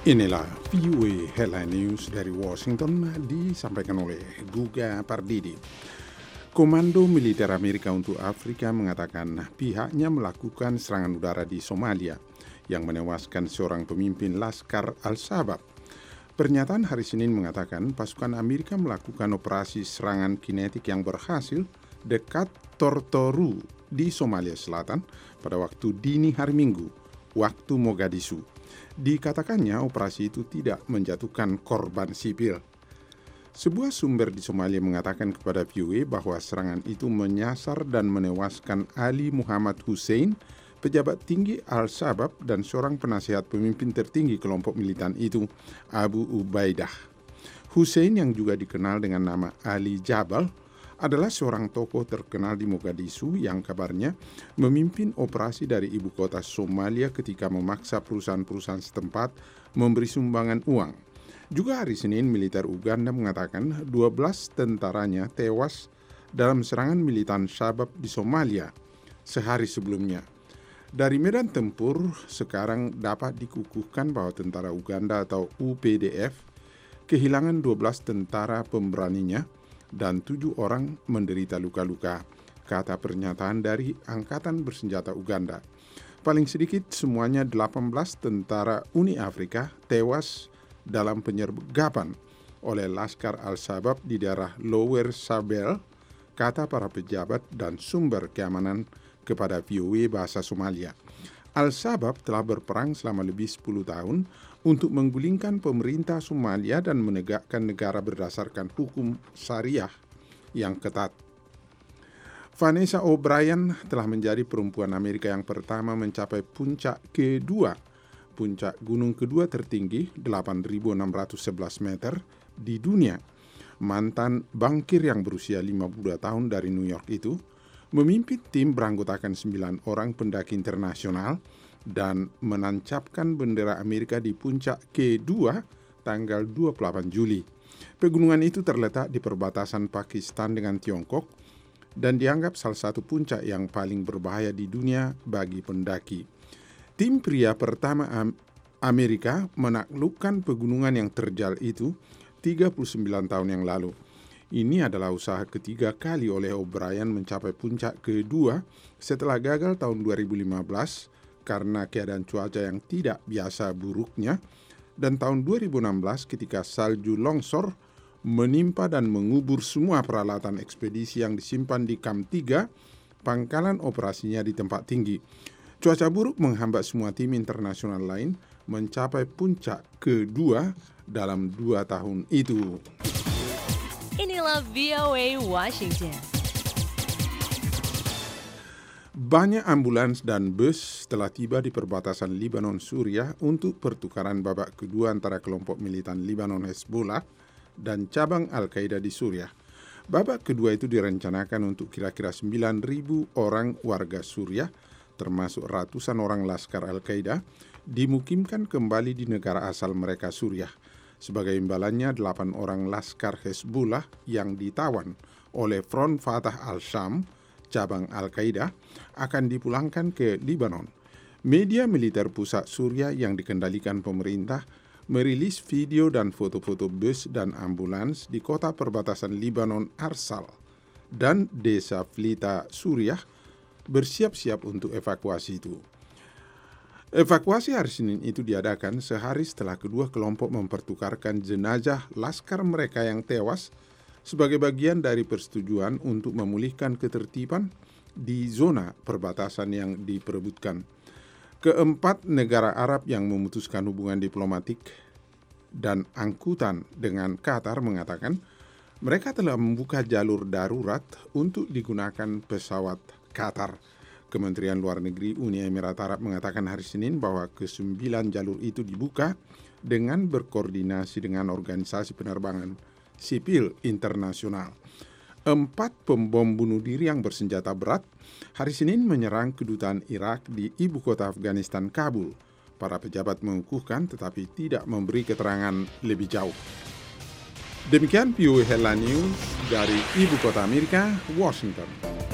Inilah VOA Headline News dari Washington disampaikan oleh Guga Pardidi. Komando Militer Amerika untuk Afrika mengatakan pihaknya melakukan serangan udara di Somalia yang menewaskan seorang pemimpin Laskar Al-Shabab. Pernyataan hari Senin mengatakan pasukan Amerika melakukan operasi serangan kinetik yang berhasil dekat Tortoru di Somalia Selatan pada waktu dini hari Minggu, waktu Mogadishu. Dikatakannya operasi itu tidak menjatuhkan korban sipil. Sebuah sumber di Somalia mengatakan kepada VOA bahwa serangan itu menyasar dan menewaskan Ali Muhammad Hussein, pejabat tinggi Al-Shabab dan seorang penasihat pemimpin tertinggi kelompok militan itu, Abu Ubaidah. Hussein yang juga dikenal dengan nama Ali Jabal adalah seorang tokoh terkenal di Mogadishu yang kabarnya memimpin operasi dari ibu kota Somalia ketika memaksa perusahaan-perusahaan setempat memberi sumbangan uang. Juga hari Senin, militer Uganda mengatakan 12 tentaranya tewas dalam serangan militan Shabab di Somalia sehari sebelumnya. Dari medan tempur, sekarang dapat dikukuhkan bahwa tentara Uganda atau UPDF kehilangan 12 tentara pemberaninya dan 7 orang menderita luka-luka, kata pernyataan dari Angkatan Bersenjata Uganda. Paling sedikit semuanya 18 tentara Uni Afrika tewas dalam penyergapan oleh Laskar Al-Shabab di daerah Lower Shabelle, kata para pejabat dan sumber keamanan kepada VOA Bahasa Somalia. Al-Shabab telah berperang selama lebih 10 tahun untuk menggulingkan pemerintah Somalia dan menegakkan negara berdasarkan hukum syariah yang ketat. Vanessa O'Brien telah menjadi perempuan Amerika yang pertama mencapai puncak gunung kedua tertinggi 8.611 meter di dunia. Mantan bankir yang berusia 52 tahun dari New York itu memimpin tim beranggotakan 9 orang pendaki internasional dan menancapkan bendera Amerika di puncak kedua tanggal 28 Juli. Pegunungan itu terletak di perbatasan Pakistan dengan Tiongkok dan dianggap salah satu puncak yang paling berbahaya di dunia bagi pendaki. Tim pria pertama Amerika menaklukkan pegunungan yang terjal itu 39 tahun yang lalu. Ini adalah usaha ketiga kali oleh O'Brien mencapai puncak kedua setelah gagal tahun 2015 karena keadaan cuaca yang tidak biasa buruknya, dan tahun 2016 ketika salju longsor menimpa dan mengubur semua peralatan ekspedisi yang disimpan di Camp 3, pangkalan operasinya di tempat tinggi. Cuaca buruk menghambat semua tim internasional lain mencapai puncak kedua dalam 2 tahun itu. Inilah VOA Washington. Banyak ambulans dan bus telah tiba di perbatasan Lebanon Suriah untuk pertukaran babak kedua antara kelompok militan Lebanon Hezbollah dan cabang Al-Qaeda di Suriah. Babak kedua itu direncanakan untuk kira-kira 9.000 orang warga Suriah, termasuk ratusan orang Laskar Al-Qaeda, dimukimkan kembali di negara asal mereka Suriah. Sebagai imbalannya, 8 orang Laskar Hezbollah yang ditawan oleh Front Fatah Al-Sham, cabang Al-Qaeda, akan dipulangkan ke Lebanon. Media militer pusat Suriah yang dikendalikan pemerintah merilis video dan foto-foto bus dan ambulans di kota perbatasan Lebanon Arsal dan desa Flita, Suriah, bersiap-siap untuk evakuasi itu. Evakuasi hari Senin itu diadakan sehari setelah kedua kelompok mempertukarkan jenazah laskar mereka yang tewas sebagai bagian dari persetujuan untuk memulihkan ketertiban di zona perbatasan yang diperebutkan. Keempat negara Arab yang memutuskan hubungan diplomatik dan angkutan dengan Qatar mengatakan mereka telah membuka jalur darurat untuk digunakan pesawat Qatar. Kementerian Luar Negeri Uni Emirat Arab mengatakan hari Senin bahwa ke-9 jalur itu dibuka dengan berkoordinasi dengan organisasi penerbangan sipil internasional. 4 pembom bunuh diri yang bersenjata berat hari Senin menyerang kedutaan Irak di ibu kota Afghanistan, Kabul. Para pejabat mengukuhkan tetapi tidak memberi keterangan lebih jauh. Demikian VOA Headline News dari ibu kota Amerika, Washington.